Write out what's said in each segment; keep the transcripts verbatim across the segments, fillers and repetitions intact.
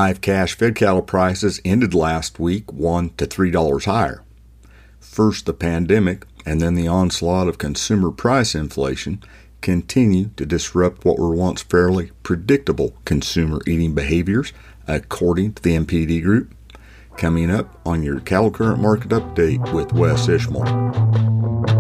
Live cash fed cattle prices ended last week one to three dollars higher. First the pandemic and then the onslaught of consumer price inflation continue to disrupt what were once fairly predictable consumer eating behaviors, according to the M P D Group. Coming up on your Cattle Current Market Update with Wes Ishmael.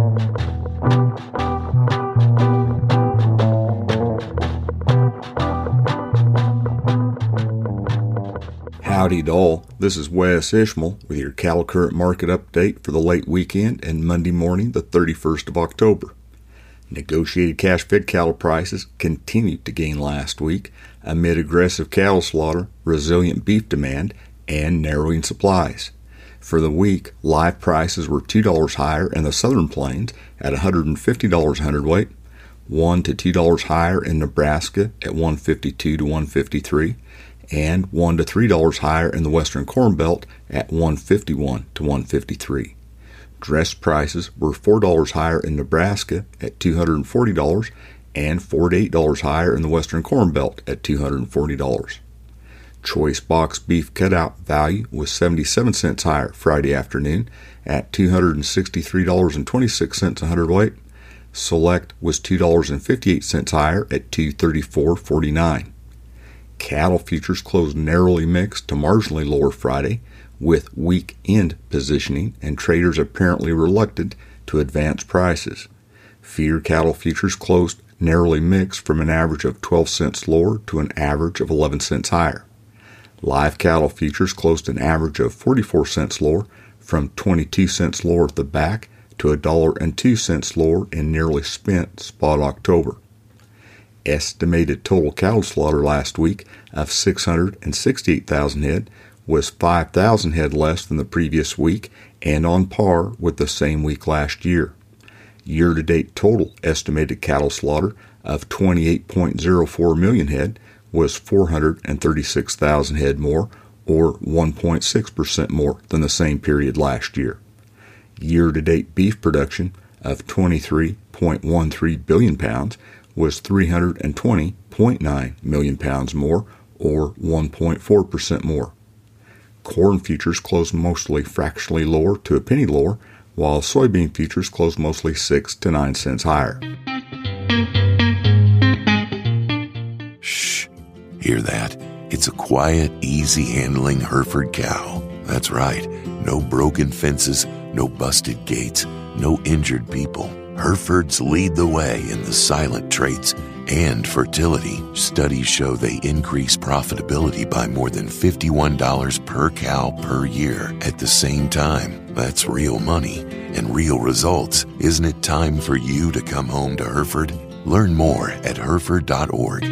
Howdy to all, this is Wes Ishmael with your Cattle Current Market Update for the late weekend and Monday morning, the thirty-first of October. Negotiated cash fed cattle prices continued to gain last week amid aggressive cattle slaughter, resilient beef demand, and narrowing supplies. For the week, live prices were two dollars higher in the Southern Plains at one hundred fifty dollars a hundredweight, one to two dollars higher in Nebraska at one hundred fifty-two to one hundred fifty-three, and one to three dollars higher in the Western Corn Belt at one hundred fifty-one to one hundred fifty-three. Dress prices were four dollars higher in Nebraska at two hundred forty dollars and four to eight dollars higher in the Western Corn Belt at two hundred forty dollars. Choice box beef cutout value was seventy-seven cents higher Friday afternoon at two hundred sixty-three dollars and twenty-six cents a hundredweight. Select was two dollars and fifty-eight cents higher at two hundred thirty-four dollars and forty-nine cents. Cattle futures closed narrowly mixed to marginally lower Friday, with weak end positioning and traders apparently reluctant to advance prices. Feeder cattle futures closed narrowly mixed from an average of twelve cents lower to an average of eleven cents higher. Live cattle futures closed an average of forty-four cents lower, from twenty-two cents lower at the back to one dollar and two cents lower in nearly spent spot October. Estimated total cattle slaughter last week of six hundred sixty-eight thousand head was five thousand head less than the previous week and on par with the same week last year. Year-to-date total estimated cattle slaughter of twenty-eight point zero four million head was four hundred thirty-six thousand head more, or one point six percent more than the same period last year. Year-to-date beef production of twenty-three point one three billion pounds was three hundred twenty point nine million pounds more, or one point four percent more. Corn futures closed mostly fractionally lower to a penny lower, while soybean futures closed mostly six to nine cents higher. Shh, hear that? It's a quiet, easy-handling Hereford cow. That's right, no broken fences, no busted gates, no injured people. Herefords lead the way in the silent traits and fertility. Studies show they increase profitability by more than fifty-one dollars per cow per year at the same time. That's real money and real results. Isn't it time for you to come home to Hereford? Learn more at hereford dot org.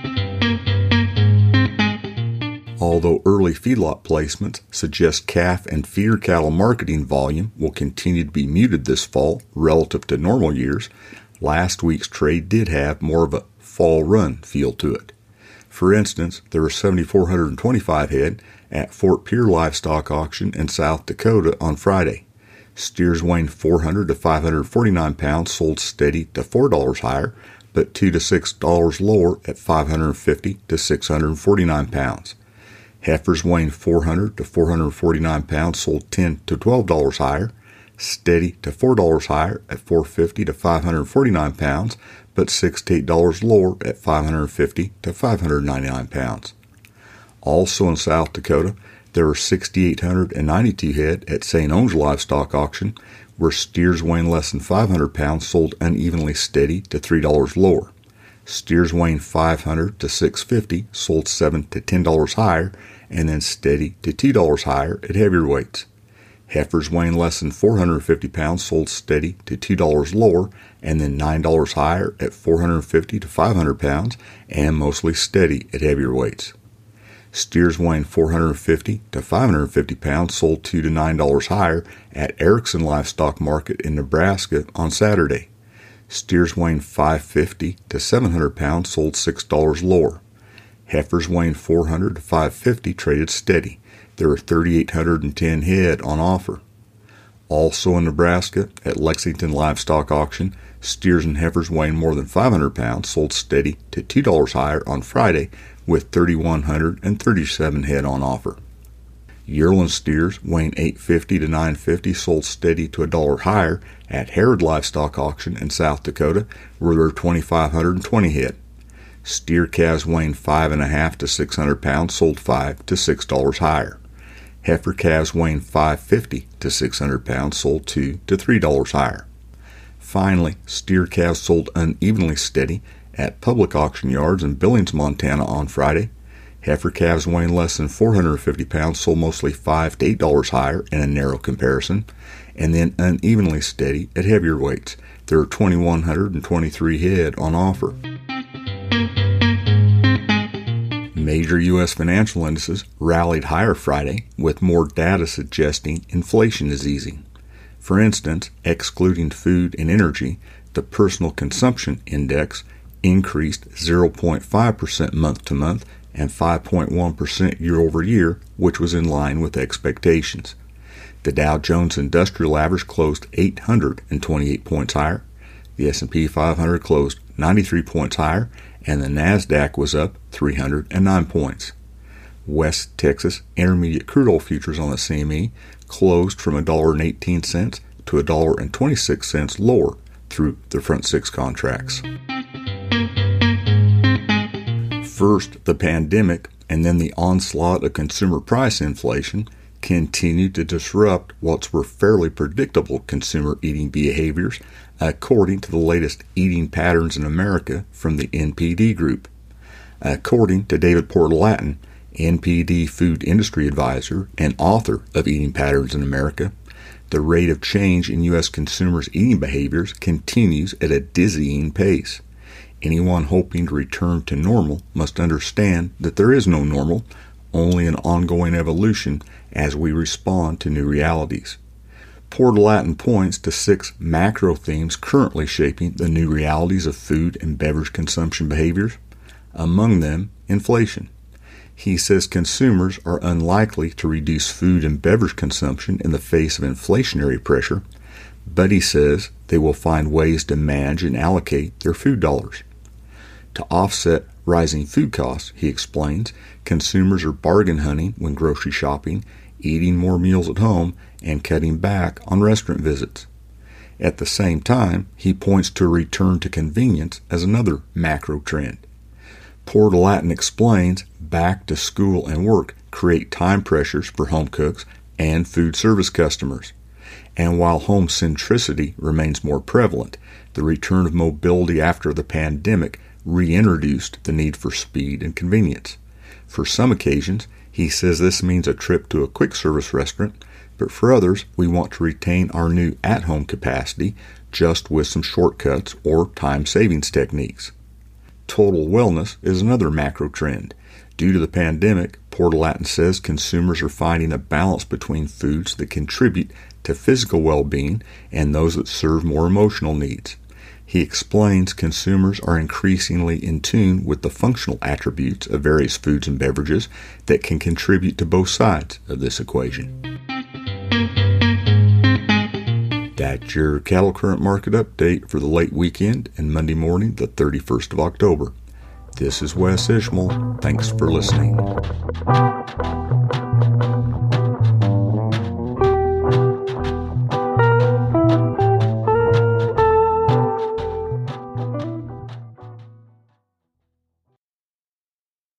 Although early feedlot placements suggest calf and feeder cattle marketing volume will continue to be muted this fall relative to normal years, last week's trade did have more of a fall run feel to it. For instance, there were seven thousand four hundred twenty-five head at Fort Pierre Livestock Auction in South Dakota on Friday. Steers weighing four hundred to five hundred forty-nine pounds sold steady to four dollars higher, but two to six dollars lower at five hundred fifty to six hundred forty-nine pounds. Heifers weighing four hundred to four hundred forty-nine pounds sold ten to twelve dollars higher, steady to four dollars higher at four hundred fifty to five hundred forty-nine pounds, but six to eight dollars lower at five hundred fifty to five hundred ninety-nine pounds. Also in South Dakota, there were six thousand eight hundred ninety-two head at Saint Onge Livestock Auction, where steers weighing less than five hundred pounds sold unevenly steady to three dollars lower. Steers weighing five hundred to six hundred fifty sold seven to ten dollars higher, and then steady to two dollars higher at heavier weights. Heifers weighing less than four hundred fifty pounds sold steady to two dollars lower, and then nine dollars higher at four hundred fifty to five hundred pounds, and mostly steady at heavier weights. Steers weighing four hundred fifty to five hundred fifty pounds sold two to nine dollars higher at Erickson Livestock Market in Nebraska on Saturday. Steers weighing five hundred fifty to seven hundred pounds sold six dollars lower. Heifers weighing four hundred to five hundred fifty traded steady. There were three thousand eight hundred ten head on offer. Also in Nebraska, at Lexington Livestock Auction, steers and heifers weighing more than five hundred pounds sold steady to two dollars higher on Friday, with three thousand one hundred thirty-seven head on offer. Yearling steers weighing eight fifty to nine fifty sold steady to a dollar higher at Herod Livestock Auction in South Dakota, where there are two thousand five hundred twenty head. Steer calves weighing five and a half to six hundred pounds sold five to six dollars higher. Heifer calves weighing five fifty to six hundred pounds sold two to three dollars higher. Finally, steer calves sold unevenly steady at public auction yards in Billings, Montana on Friday. Heifer calves weighing less than four hundred fifty pounds sold mostly five to eight dollars higher in a narrow comparison, and then unevenly steady at heavier weights. There are two thousand one hundred twenty-three head on offer. Major U S financial indices rallied higher Friday, with more data suggesting inflation is easing. For instance, excluding food and energy, the Personal Consumption Index increased zero point five percent month to month and five point one percent year over year, which was in line with expectations. The Dow Jones Industrial Average closed eight hundred twenty-eight points higher. The S and P five hundred closed ninety-three points higher, and the NASDAQ was up three hundred nine points. West Texas Intermediate Crude Oil futures on the C M E closed from one dollar and eighteen cents to one dollar and twenty-six cents lower through the front six contracts. First, the pandemic, and then the onslaught of consumer price inflation continued to disrupt what were fairly predictable consumer eating behaviors, according to the latest Eating Patterns in America from the N P D Group. According to David Portalatin, N P D Food Industry Advisor and author of Eating Patterns in America, the rate of change in U S consumers' eating behaviors continues at a dizzying pace. Anyone hoping to return to normal must understand that there is no normal, only an ongoing evolution as we respond to new realities. Portalatin points to six macro themes currently shaping the new realities of food and beverage consumption behaviors, among them inflation. He says consumers are unlikely to reduce food and beverage consumption in the face of inflationary pressure, but he says they will find ways to manage and allocate their food dollars. To offset rising food costs, he explains, consumers are bargain hunting when grocery shopping, eating more meals at home, and cutting back on restaurant visits. At the same time, he points to a return to convenience as another macro trend. Portalatin explains back to school and work create time pressures for home cooks and food service customers. And while home centricity remains more prevalent, the return of mobility after the pandemic reintroduced the need for speed and convenience. For some occasions, he says this means a trip to a quick service restaurant, but for others, we want to retain our new at-home capacity just with some shortcuts or time savings techniques. Total wellness is another macro trend. Due to the pandemic, Portalatin says consumers are finding a balance between foods that contribute to physical well-being and those that serve more emotional needs. He explains consumers are increasingly in tune with the functional attributes of various foods and beverages that can contribute to both sides of this equation. That's your cattle current market update for the late weekend and Monday morning, the thirty-first of October. This is Wes Ishmael. Thanks for listening.